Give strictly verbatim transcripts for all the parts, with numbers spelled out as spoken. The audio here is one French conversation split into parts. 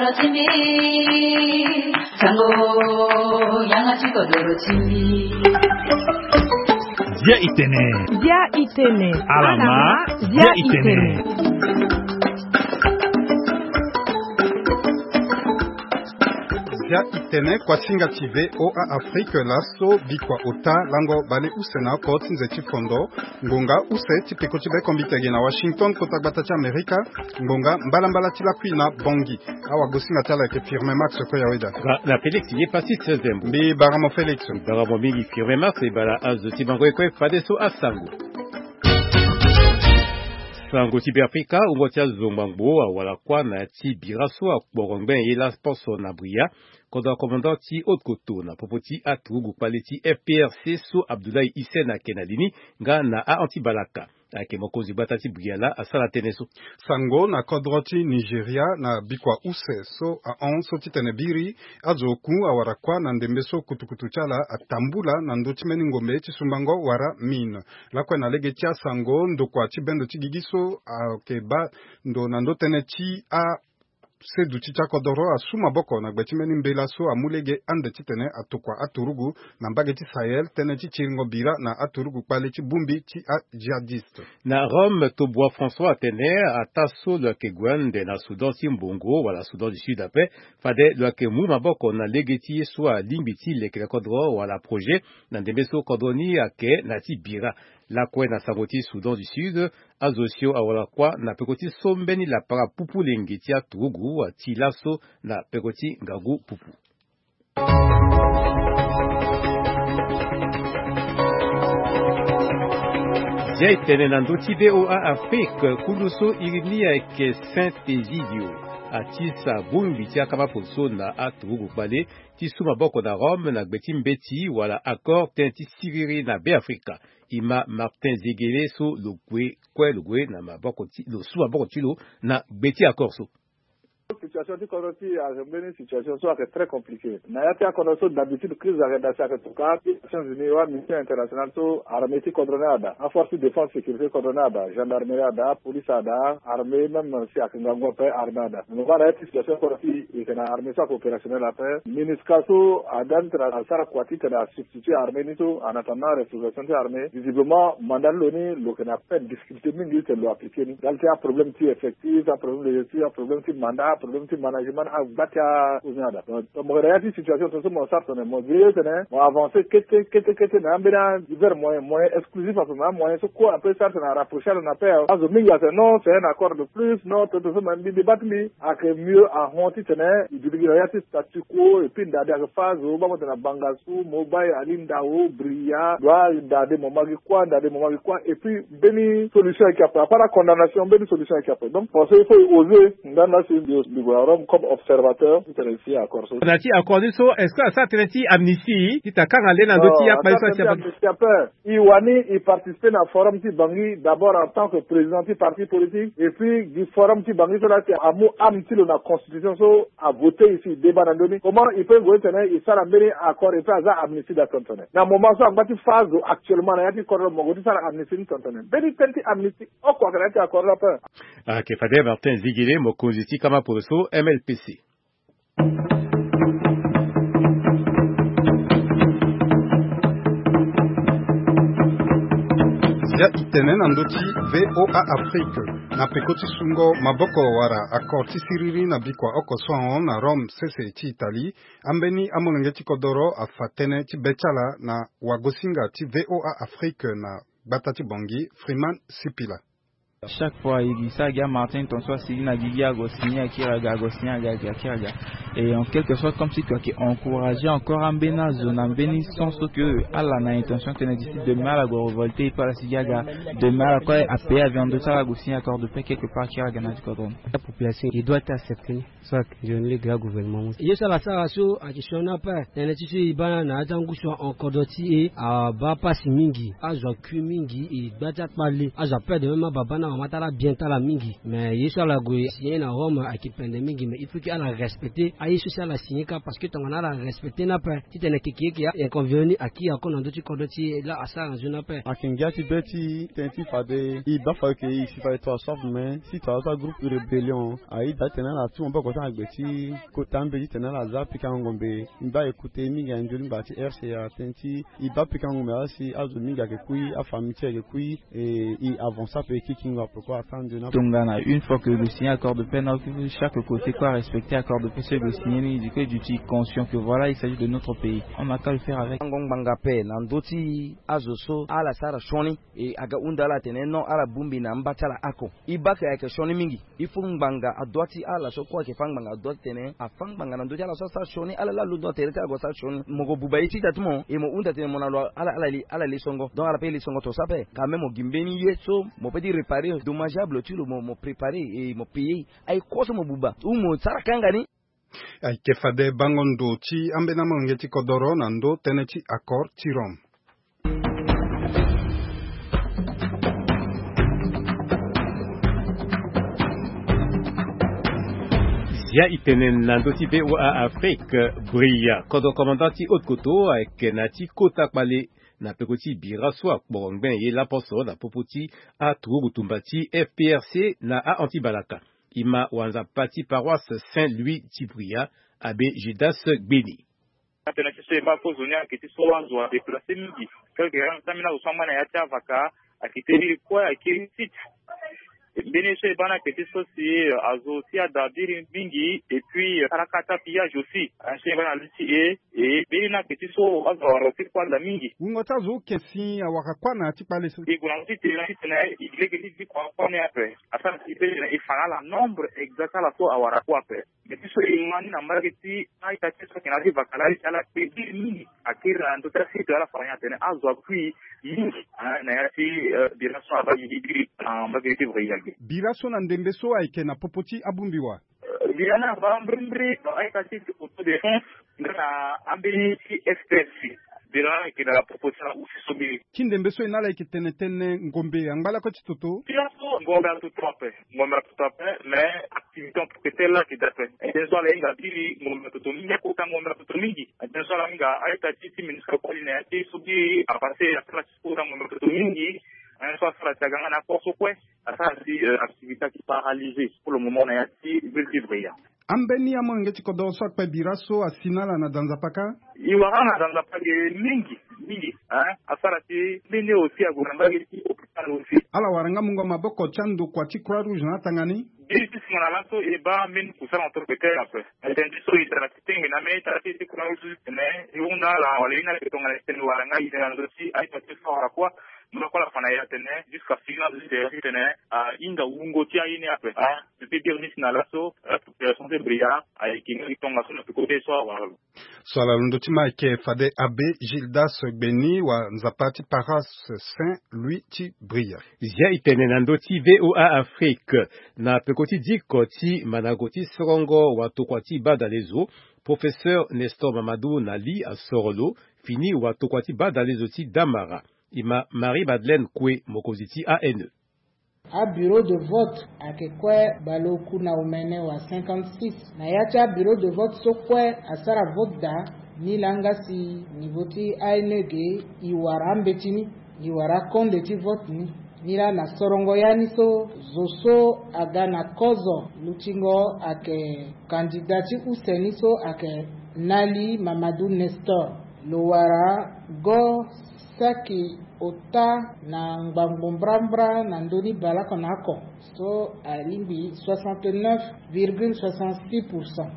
kodoro chimbi Sango yangachi kodoro chimbi Zia itene Zia itene Alama Zia itene Zia itene kwa singa tive o a Afrique laso bikwa ota lango bale usena koti nzeti fondo ngonga use tipeko tibe kombitege na Washington kota batati Amerika ngonga mbala mbala tila kuina bongi awa gosinga tala ke firme max ko yaweda na Felix ye pasi treizième bi baramo Felix baramo mingi firme max e bala azo tibango ekwe fadeso asango Sango Tiberpika umotia zomangbo wala kwa na ti biraso akborongben yela sponsor na bria koda commandant ti Otkoto na popoti atugu paleti F P R C so Abdoulaye Issena Kenadini nga na a antibalaka ake mokozi batati bugala asala teneso Sango na kodroti Nigeria na bikwa use so a onso titenebiri azoku awarakwa na ndembeso kutukutu chala atambula na ndotimeni ngombe tisumbango wara mine lakwa na legetia Sango ndokwa tibendo tigigiso akeba ndo na ndotene ti a sedu chicha kodoro asuma boko na gbetimeni mbela so amulege ande titene atukwa aturugu na mbageti Sahel tene ti chiringo bira na aturugu pale ti bumbi ti a jihadiste na Rome to bois François Atene ataso le kegwande na Sudan Simbongo wala Sudan du Sud ape fade le kemu maboko na legeti so limbiti le kodro wala projet na ndebeso kodroni ake na ti bira la kwe na Sangoti Sudan du Sud azosio awala kwa na pekoti sombeni la para pupu lengeti ya turugu wa tilaso na pekoti ngagu pupu. Jai tene nandoti V O A Afrique kuluso irinia ke Saint-Egidio atisa bumbi tia kama fonso na aturugu pale tisuma boko na Rome na gbeti mbeti wala accord tenti siriri na be Afrika ima Martin Zegele so logwe kwe logwe na maboko ti lo suwa boko tilo na gbeti accord so situation qui connaît à une situation soit très compliquée. N'ayati a connaissance d'habitude crise d'arrêtation à tout cas, Nations Unies ou mission internationale so armée qui coordonnée ada, en force de défense sécurité coordonnée ada, gendarmerie ada, police ada, armée même si à Kingango paix armée ada. Nous voilà une situation connaît et que la armée soit opérationnelle à paix. Minusca so adan tra sara kwati que la substituer armée ni so en attendant restauration de armée. Visiblement mandat loni lo que n'a pas difficulté mingi que lo appliquer ni. Dans un problème qui effectif, un problème de gestion, un problème qui mandat problème de management a batia uznada donc mo réati situation to mo sarto ne mo vie tene mo avancer kete kete kete na mbena divers moyen moyen exclusif à ce moyen so quoi après ça na rapprocher na paix azo minga c'est non c'est un accord de plus non tout ça même débat mi a que mieux à honti tene du réati statu quo et puis ndada que phase o ba mo na bangasu mobile alinda o bria doit ndade mo magi quoi ndade mo magi quoi et puis beni solution qui a pas la condamnation beni solution qui a donc pour ça il faut oser dans la du Rome comme observateur qui est ici à Corso. On a dit encore dit so est-ce que ça traite amnistie qui t'a quand aller dans dossier a pas ça Iwani il participait dans forum qui Bangui d'abord en tant que président du parti politique et puis du forum qui Bangui sur la amu amti la constitution so a voté ici débat dans donné comment il peut voter il ça l'amener accord et faire ça amnistie d'accompagner. Dans moment ça en phase actuellement il y a des corps mogodi ça amnistie d'accompagner. Beni tenti amnistie au quoi que accord là pas. Ah que Fadé Martin Zigile mo koziti kama poso M L P C. Zia itene nandoti V O A Afrique na pekoti sungo maboko wara akoti siriri na bikwa oko soon na Rome sese ti Italie ambeni amolenge ti kodoro afatene ti bechala na wagosinga ti V O A Afrique na batati bongi Freeman Sipila. Chaque fois, il ça gars Martin ton soit Sylina Gigia Agostinha Kiraga Agostinha Gaga Kiraga et en quelque sorte comme si tu as encouragé encore un bénin zone un bénin sans que Allah n'a intention que d'ici de mal à révolter par la Sigaga de mal à quoi à payer avant de ça Agostinha accord de paix quelque part Kiraga na cordon la population il doit être accepté soit que je ne le grand gouvernement il y a ça la saraso à question n'a pas il est ibana na tangu soit encore doti et à ba pas mingi à zo mingi et bata parler à za pas de même baba na matala bien tala mingi mais yesu ala go signé na Rome à qui prend mingi mais il faut qu'il a respecter à yesu ça la signé parce que ton ala respecter n'a pas si t'es qui qui a inconvénient à qui a qu'on d'autres condoti là à ça je n'a pas à kingati beti tenti fade i ba fa ke i si fa to soft mais si to ça groupe de rébellion ai da tena la tu on ba ko ta gbeti ko tambe di tena la za pika ngombe mba écouter mi ga njoli ba ti R C A tenti i ba pika ngombe asi azu mi ga ke kui a famille ke kui et i avance pe ki kinga pourquoi attendre na Tongana une fois que le signé accord de paix chaque côté quoi respecter accord de paix c'est le signé du que du conscient que voilà il s'agit de notre pays on a qu'à le faire avec ngongbanga pe na ndoti azoso ala sara shoni e aga undala teneno ala bumbi na mbatala ako ibaka yake shoni mingi ifungbanga adwati ala so kwa ke fangbanga adwati tene afangbanga na ndoti ala so sa shoni ala la lu dote reta go sa shoni mogo buba iti tatumo e mo unda tene mona ala ala li ala li songo donc ala pe li songo to sape quand même mo gimbeni yeso mo peut dire réparer dommageable tu le mo mo préparer et mo payer ay koso mo buba u mo sara kangani ay kefade bangondo ti ambena mongeti kodoro nando teneti accord ti Rome. Zia itenen nando ti be wa Afrique bria kodo commandant haute koto avec nati kota pale na pekoti bira so borongben ye la poso na popoti a tugu tumbati F P R C na a antibalaka ima wanza parti paroisse Saint-Louis Tibria abe Judas Gbeni atena se ba pozonia kiti so wanzo a déplacer midi quelque ran tamina usama na yacha vaka akiteri kwa akiti Bénéché bana kiti so si azo si adabiri mingi et puis karakata pillage aussi ancien bana luti et et bena kiti so azo rosi kwa la mingi ngota zo kesi awakakwa na tipale so et kuna luti tena tena il est kiti kwa kwa ne après afin il peut il fera la nombre exact la so awara kwa après mais so imani na marketi ai ta so kina di vakalari ala pedi mingi akira ndo ta sito ala fanya tena azo puis mingi na yati bira so abaji digri en bageti voyage Biraso na ndembeso aike na popoti abumbiwa. Birana bambrimbri aika ti auto défense na ambeni ti F P S C. Birana ki na popoti na usisobi. Kindembeso inala iki tenetene ngombe angala ko titoto. Biraso ngombe atu trope. Ngombe atu trope mais activité en propriétaire qui d'après. Et so la inga biri ngombe atu mingi ko ta ngombe atu mingi. Et so la inga aika ti ti ministre coordinaire ti sobi a passer à classe pour ngombe atu mingi. Un soir sur la tagana na porso quoi ça c'est activité qui paralysée pour le moment on est ici vivre ambeni ya mongeti kodo so kwa biraso asinala na danzapaka iwara na danzapaka mingi mingi hein asara ti mene aussi a gouvernement qui hôpital aussi ala waranga mungo maboko chando kwa ti Croix Rouge na tangani et puis mon alanto e ba men kusala entrepreneur après et so itra tingi na meta ti Croix Rouge mais yunda la walina ke tonga tenu waranga ina ndosi ai pa tso kwa Murakola fana ya tene jusqu'à final de tene a inga ungo tia ine après ah depuis dernier final so population de bria a kinga itonga so na côté so wa so la ndo tima ke fade abe Gildas Gbeni wa nzapati paras Saint-Louis Tibria zia itene nando ti V O A Afrique na pekoti diko ti managoti sorongo wa tokwati badalezo professeur Nestor Mamadou Nali a Sorolo fini wa tokwati badalezo ti Damara Ima Marie-Madeleine Kwe Mokoziti A N E. A bureau de vote à Kekwe Baloku na umene wa cinquante-six. Na yacha bureau de vote sokwe asara vote da ni langasi ni voti A N G iwara mbetini iwara konde ti vote ni. Nila na sorongo yani so zoso aga na kozo lutingo ake kandidati useni so ake Nali Mamadou Nestor. Lowara go saki ota na ngbangombrambra na ndoni balako nako so alimbi soixante-neuf virgule soixante-six pour cent.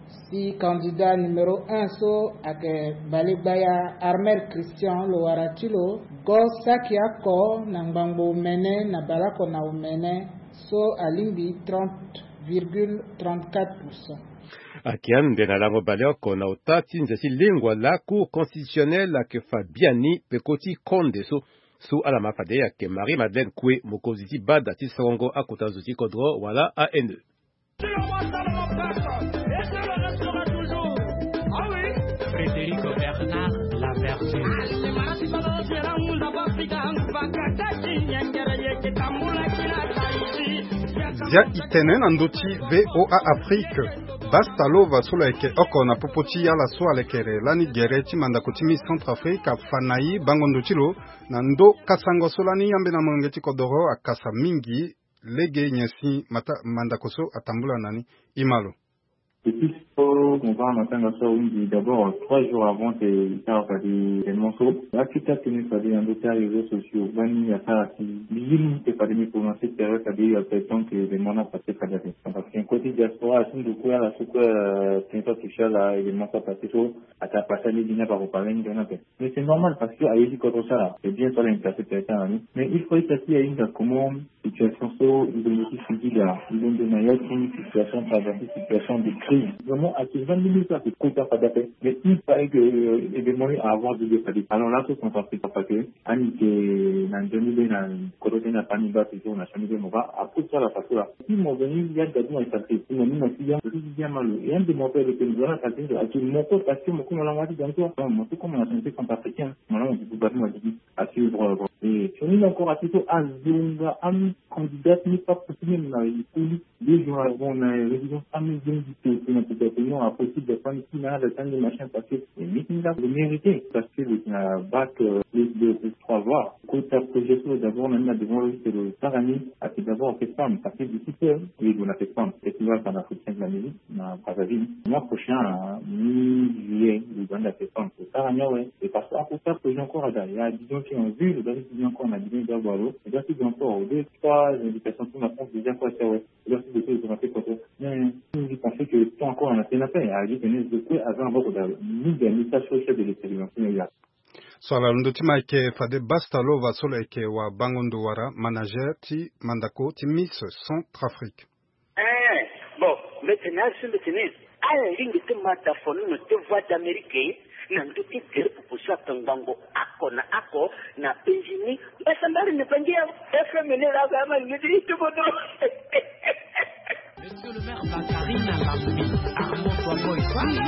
Si candidat numéro un so ake balibaya Armel Christian lo waratilo go saki ako na ngbangbo mene na balako na umene so alimbi trente virgule trente-quatre pour cent. Akian de na lango baleoko na otati nzesi lingwa la cour constitutionnelle ke Fabiani pekoti konde so so ala mafade ya ke Marie-Madeleine Kwe Mokoziti bada ti songo akota zuti kodro wala A N E. Frédérico Bernard Lavergne. zia itene na ndoti V O A Afrique basta lova solo eke oko na popoti ya la so alekere lani gereti manda kutimi Centrafrique fanai bango ndotilo na ndo kasango solani yambe na mongeti kodoro akasa mingi lege nyesi mata manda koso atambula nani imalo. Depuis qu'on va en atteindre ça, oui, d'abord, trois jours avant, c'est ça, des morceaux. Là, tout à fait, ça dit, en d'autres réseaux sociaux, Bani, à ça, qui, l'île, c'est pas des pour lancer, c'est vrai, ça dit, il y a peut-être que les monas passent pas d'affaires. Parce qu'un côté diaspora, à ce de quoi, là, ce quoi, c'est pas touché, là, et les monas passent tout, à ta passage, les dîners par reparler, une grande affaire. Mais c'est normal, parce que, à y contre ça, là, c'est bien, ça, là, une place, c'est un ami. Mais il faut être assis à une, comment, situation, so, ils ont aussi suivi, là, ils ont donné une situation, traversée, situation de crise. Vraiment, à ce vingt minutes, ça, c'est court, pas d'appel. Mais il fallait que, euh, les démons à avoir de deux. Alors là, ce qu'on s'en fait, parce que, Annie, qui est, dans deux mille, dans le côté de la famille, bah, c'est sûr, on a changé de mot, après ça, la façon là. Ils m'ont venu, il y a des gens, ils s'en fait, ils m'ont mis, il y a bien mal. Et un de mon père, que nous avons passé, à tout mon corps, parce que mon corps, on l'a dit dans toi. Mon corps, comme on a chanté comme africain. Mon nom, on dit, vous m'avez dit, à suivre, et, on est encore à tout, à Zunga, à mi, candidat, n'est pas possible, on a eu, deux jours avant, on a résidence, à mi, Zunga, c'est notre département, à possible de prendre ici, là, le temps de machin, parce que, les meetings là, vous méritez, parce que, le bac, les deux, les trois voies, côté projet, d'abord, on a devant le, c'est le Sarani, à c'est d'abord, fait femme, parce que d'ici peu, oui, on a fait femme, et tu vois, en Afrique, de la musique, dans Brazzaville, le mois prochain, mi-juillet, le Uganda fait femme, c'est Sarani, ouais, et parce que, à côté projet encore, il y a des gens qui ont vu, le dernier qui encore, on a dit, d'abord, et là, c'est encore, deux, trois indications pour la France, déjà, quoi, c'est, ouais, et là, c'est des choses qu'on a fait, quoi, mais, vous pensez que, tout encore, on a fait une affaire, a dit, tenez, de quoi, avant, avoir, ni des messages sociaux de l'expérience, mais il y a. Swala ndotima ike fade basta lova solo ike wa bangondo wara manager ti mandako ti Miss Centrafrique. Eh, bon, maintenant, je me tenais à la ligne de mataphone, de voix d'Amérique, n'a pas été que pour ça, Tangango, Ako, na Ako, na Benjini, mais ça m'a ne pas dire, est-ce que mener la gamme, il dit tout bon. Monsieur le maire Bakarine Lambi, Armand Toaboy,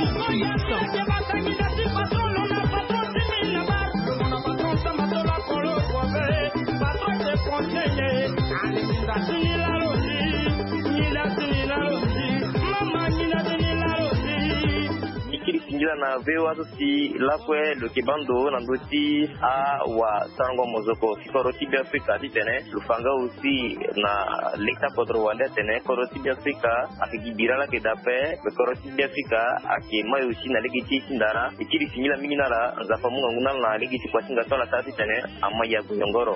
na vewa si lakwe lo kibando na ndoti a wa sango mozoko koroti bi Afrika ditene lufanga aussi na lekta kodro wanda tene koroti bi Afrika akigibira la kedape be koroti bi Afrika akima aussi na legiti sindara ikiri sinyila mingi nala nzafa munga nguna na legiti kwa singa tola tati tene amaya guyongoro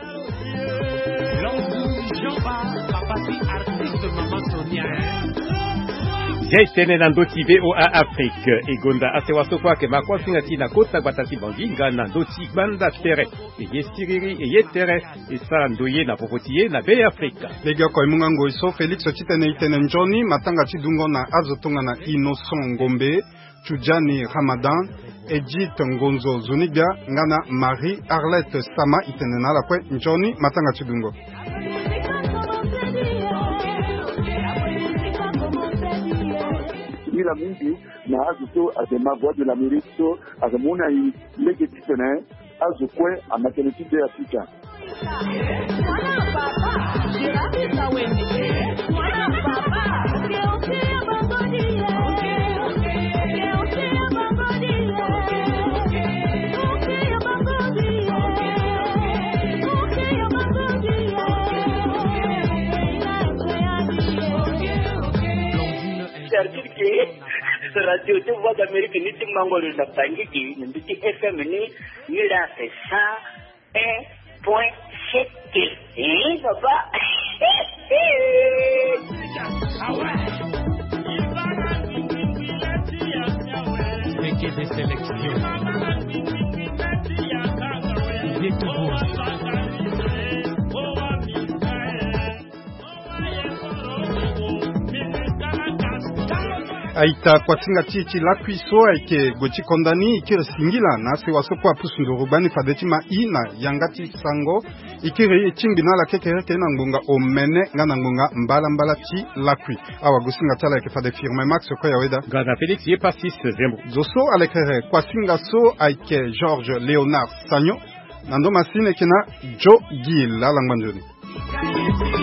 Jaitene nandoti V O A Afrique egonda asewaso kwake makwasinga tina kota batasi banginga nandoti banda tere eye siriri eye tere esala ndoye na popotiye na be Afrika lega kwa imunga ngoiso Felix Chitene itene njoni matanga chidungo na azotonga na Innocent Ngombe Chujani Ramadan Edith Ngonzo Zuniga ngana Marie Arlette Sama itene na la kwe njoni matanga chidungo la mingi na azuto azema voix de l'Amérique so azamuna i legitimene azukwe a maternité de Africa ce radio de voix d'Amérique ni ti mangolo na bangiki ni ti F M ni ni la c'est ça un point sept eh papa Équipe de sélection aita kwatinga chichi la kwiso aike gochi kondani ikire singila na se wasoko apusu ndorubani fadeti ma ina yangati sango ikire chimbina la kekere ke na ngunga omene ngana ngunga mbala mbala chi la kwi awa gusinga tala ke fade firme max ko yaweda gana Felix ye passis zembo zoso alekere kwatinga so aike George Leonard Sanyo nando masine kina Joe Gill la langbanjoni